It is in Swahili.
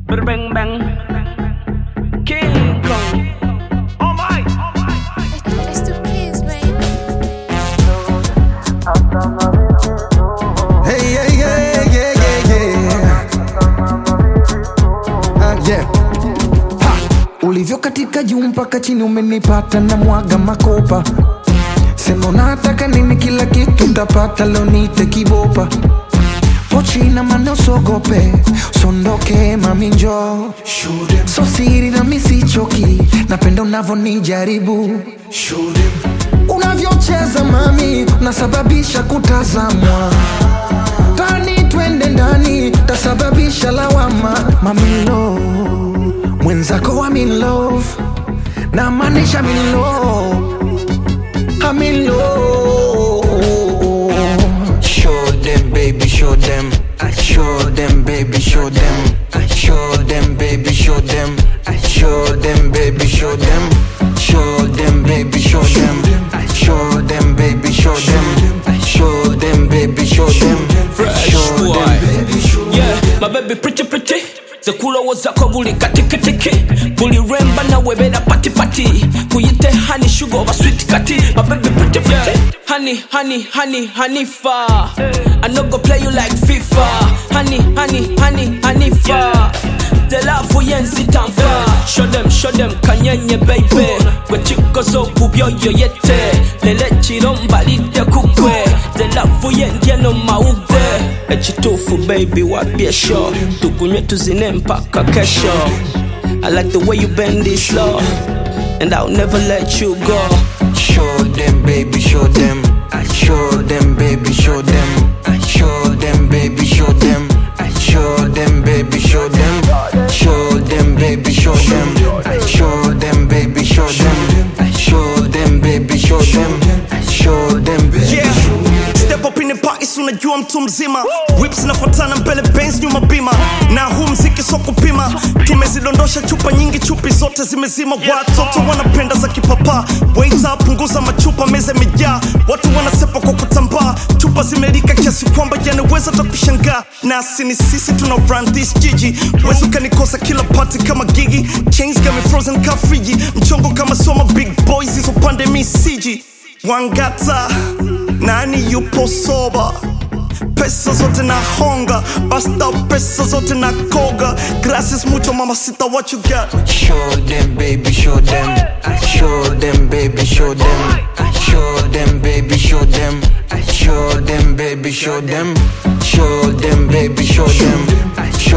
Bang bang. King Kong. Oh my. It's the kids, baby. Hey, yeah, yeah, yeah, yeah, yeah. Yeah. Ha. Ulivyo katika juu mpaka chini umenipata na mwaga makopa. Sema unataka nini, kila kitu utapata, leo nite kibopa. Pochi na mane usogope, sondoke mami njoo. So siri na misichoki, napenda unavonijaribu. Unavyocheza mami, unasababisha kutazamwa. Tani twende ndani, tasababisha lawama. Mami love, mwenzako I'm in love. Na maanisha I'm in love, I'm in love. Show them, baby, show them. Show them, baby, show them. Show them, baby, show them. Show them, baby, show them. Show them, baby, show them. Show them, baby, show them. Show them, baby, show them. Fresh boy. Yeah, my baby pretty. Zekula wazako buli katikitiki. Buli remba na webeda pati. Kuyite honey sugar over sweet kati. My baby pretty. Honey far. I no go play you like FIFA. Honey far. The love for yensi tanfa. Show them kanyenye baby. Kwe chiko so kubyo yoyete. Lele chiromba lite kukwe. The love for yenye no maude. Echitufu baby wapie show. Tukunye tuzine mpaka kesho. I like the way you bend this slow, and I'll never let you go. Show them, baby, show them. Show them, baby, show them. Show them, baby, show them. Show them, baby, show them. Show them, baby, show them. Show them, baby, show them. Show them, baby, show them. Show them, baby. Yeah. Step up in the party, unajua mtu mzima. Whips nafuatana mbele, Benz nyuma bima. Na huu mziki so kupima. Tumezidondosha chupa nyingi, chupi zote zimezima. Watoto wanapenda za kipapa. Waiter punguza machupa, meza imejaa. Watu wanasepa kwa kutambaa. Chupa zimelika kiasi kwamba yanaweza takushangaa. Na sini sisi tuna run this jiji. Wezo kanikosa kila party kama gigi. Chains got me frozen ka friji. Mchongo kama soma big boys, hizo pande mi siji. Wangata, nani yupo soba? Pesa zote na honga, basta pesa zote na koga. Gracias mucho mamacita, what you got? Show them, baby, show them. Show them, baby, show them. Show them, baby, show them. Show them, baby, show them. Show them, baby, show them.